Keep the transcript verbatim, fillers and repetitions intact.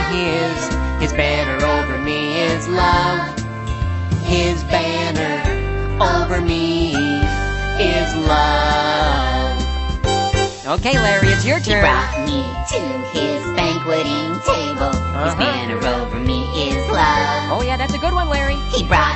his. His banner over me is love. His banner over me is love. Okay, Larry, it's your He turn. brought me to his banqueting table. His Uh-huh. banner over me is love. Oh, yeah, that's a good one, Larry. He brought